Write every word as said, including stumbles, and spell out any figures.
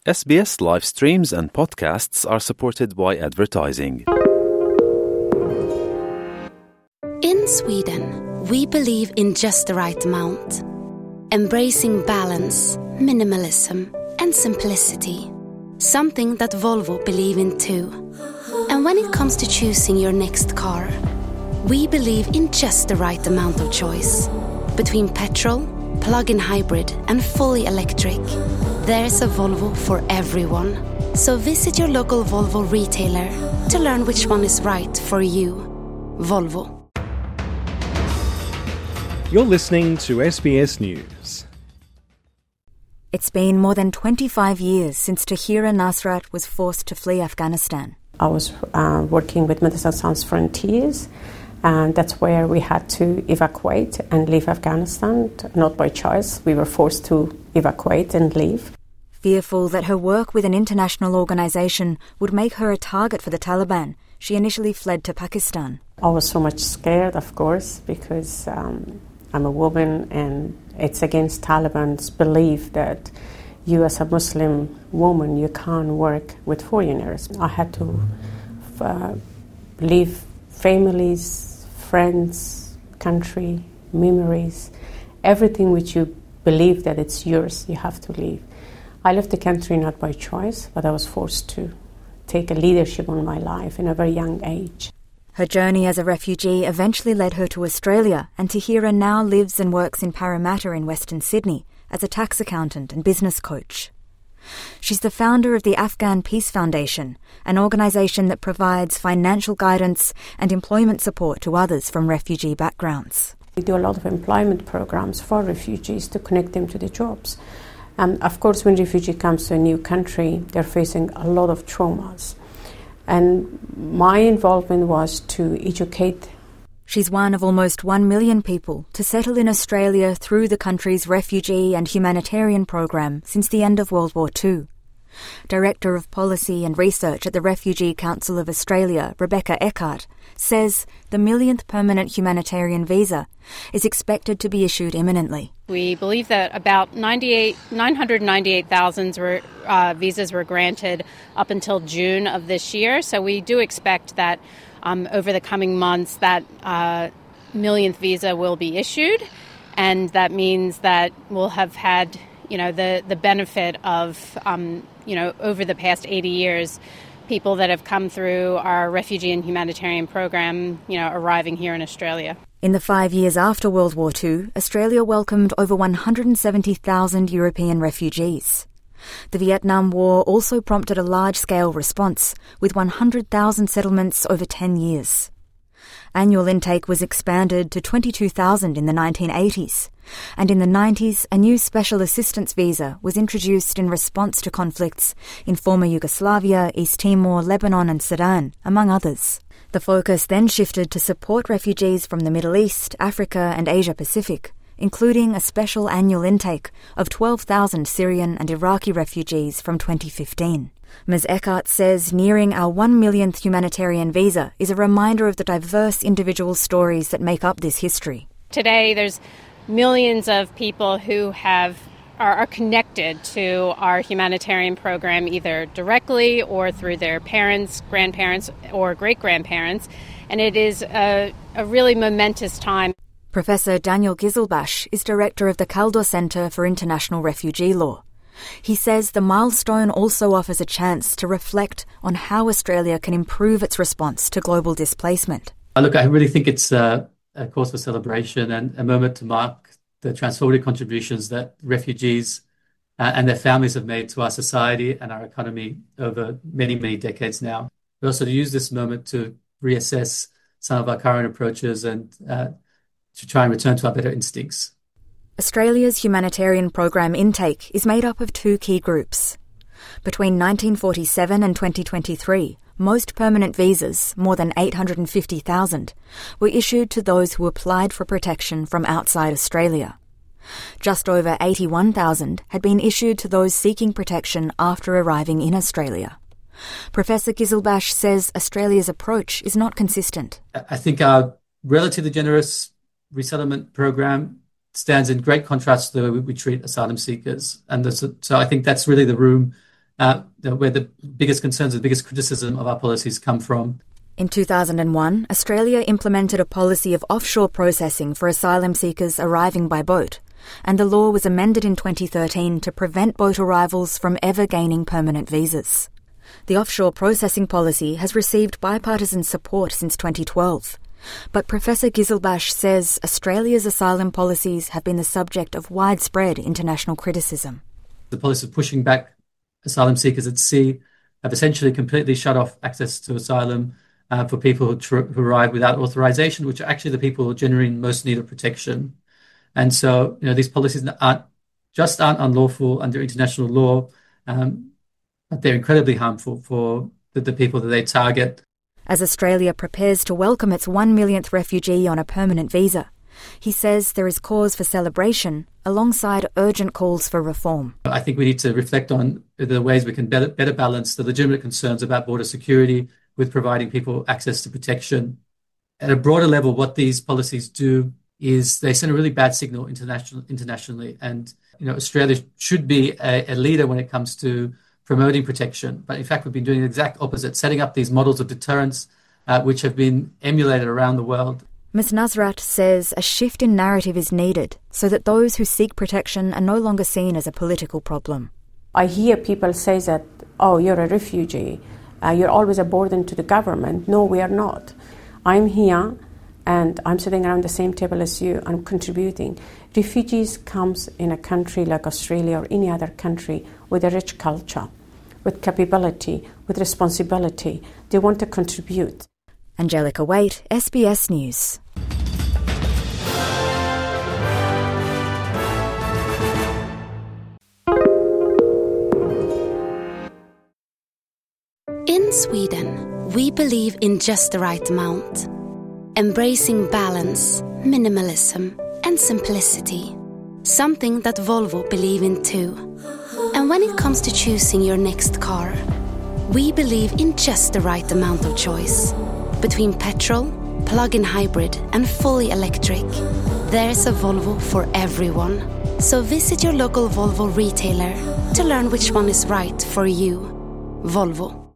S B S live streams and podcasts are supported by advertising. In Sweden, we believe in just the right amount. Embracing balance, minimalism, and simplicity. Something that Volvo believe in too. And when it comes to choosing your next car, we believe in just the right amount of choice. Between petrol, plug-in hybrid, and fully electric, there's a Volvo for everyone. So visit your local Volvo retailer to learn which one is right for you. Volvo. You're listening to S B S News. It's been more than twenty-five years since Tahira Nasrat was forced to flee Afghanistan. I was uh, working with Médecins Sans Frontières, and that's where we had to evacuate and leave Afghanistan, not by choice. We were forced to evacuate and leave. Fearful that her work with an international organisation would make her a target for the Taliban, she initially fled to Pakistan. I was so much scared, of course, because um, I'm a woman and it's against Taliban's belief that you as a Muslim woman, you can't work with foreigners. I had to uh, leave families, friends, country, memories, everything which you believe that it's yours, you have to leave. I left the country not by choice, but I was forced to take a leadership on my life in a very young age. Her journey as a refugee eventually led her to Australia, and Tahira now lives and works in Parramatta in Western Sydney as a tax accountant and business coach. She's the founder of the Afghan Peace Foundation, an organisation that provides financial guidance and employment support to others from refugee backgrounds. We do a lot of employment programs for refugees to connect them to the jobs. Um, of course, when a refugee comes to a new country, they're facing a lot of traumas. And my involvement was to educate. She's one of almost one million people to settle in Australia through the country's refugee and humanitarian program since the end of World War Two. Director of Policy and Research at the Refugee Council of Australia, Rebecca Eckart, says the millionth permanent humanitarian visa is expected to be issued imminently. We believe that about ninety-eight, nine hundred ninety-eight thousand were, uh, visas were granted up until June of this year. So we do expect that um, over the coming months that uh, millionth visa will be issued. And that means that we'll have had, you know, the, the benefit of, um, you know, over the past eighty years, people that have come through our refugee and humanitarian program, you know, arriving here in Australia. In the five years after World War Two, Australia welcomed over one hundred seventy thousand European refugees. The Vietnam War also prompted a large-scale response, with one hundred thousand settlements over ten years. Annual intake was expanded to twenty-two thousand in the nineteen eighties, and in the nineties a new special assistance visa was introduced in response to conflicts in former Yugoslavia, East Timor, Lebanon and Sudan, among others. The focus then shifted to support refugees from the Middle East, Africa and Asia Pacific, including a special annual intake of twelve thousand Syrian and Iraqi refugees from twenty fifteen. Miz Eckart says nearing our one millionth humanitarian visa is a reminder of the diverse individual stories that make up this history. Today there's millions of people who have are, are connected to our humanitarian program either directly or through their parents, grandparents or great-grandparents, and it is a, a really momentous time. Professor Daniel Giselbash is director of the Kaldor Centre for International Refugee Law. He says the milestone also offers a chance to reflect on how Australia can improve its response to global displacement. Look, I really think it's a, a cause for celebration and a moment to mark the transformative contributions that refugees uh, and their families have made to our society and our economy over many, many decades now. But also to use this moment to reassess some of our current approaches and uh, to try and return to our better instincts. Australia's humanitarian program intake is made up of two key groups. Between nineteen forty-seven and twenty twenty-three, most permanent visas, more than eight hundred fifty thousand, were issued to those who applied for protection from outside Australia. Just over eighty-one thousand had been issued to those seeking protection after arriving in Australia. Professor Giselbash says Australia's approach is not consistent. I think our relatively generous resettlement program stands in great contrast to the way we treat asylum seekers. And so I think that's really the room uh, where the biggest concerns, the biggest criticism of our policies come from. In two thousand one, Australia implemented a policy of offshore processing for asylum seekers arriving by boat, and the law was amended in twenty thirteen to prevent boat arrivals from ever gaining permanent visas. The offshore processing policy has received bipartisan support since twenty twelve, but Professor Giselbash says Australia's asylum policies have been the subject of widespread international criticism. The policy of pushing back asylum seekers at sea have essentially completely shut off access to asylum uh, for people who, tr- who arrive without authorization, which are actually the people who are generally in most need of protection. And so, you know, these policies aren't just aren't unlawful under international law, um, but they're incredibly harmful for the, the people that they target. As Australia prepares to welcome its one millionth refugee on a permanent visa, he says there is cause for celebration alongside urgent calls for reform. I think we need to reflect on the ways we can better, better balance the legitimate concerns about border security with providing people access to protection. At a broader level, what these policies do is they send a really bad signal international, internationally. And, you know, Australia should be a, a leader when it comes to promoting protection. But in fact, we've been doing the exact opposite, setting up these models of deterrence, uh, which have been emulated around the world. Miz Nasrat says a shift in narrative is needed so that those who seek protection are no longer seen as a political problem. I hear people say that, oh, you're a refugee, uh, you're always a burden to the government. No, we are not. I'm here and I'm sitting around the same table as you, I'm contributing. Refugees comes in a country like Australia or any other country with a rich culture, with capability, with responsibility. They want to contribute. Angelica Waite, S B S News. In Sweden, we believe in just the right amount, embracing balance, minimalism, and simplicity. Something that Volvo believe in too. And when it comes to choosing your next car, we believe in just the right amount of choice. Between petrol, plug-in hybrid, and fully electric, there's a Volvo for everyone. So visit your local Volvo retailer to learn which one is right for you. Volvo.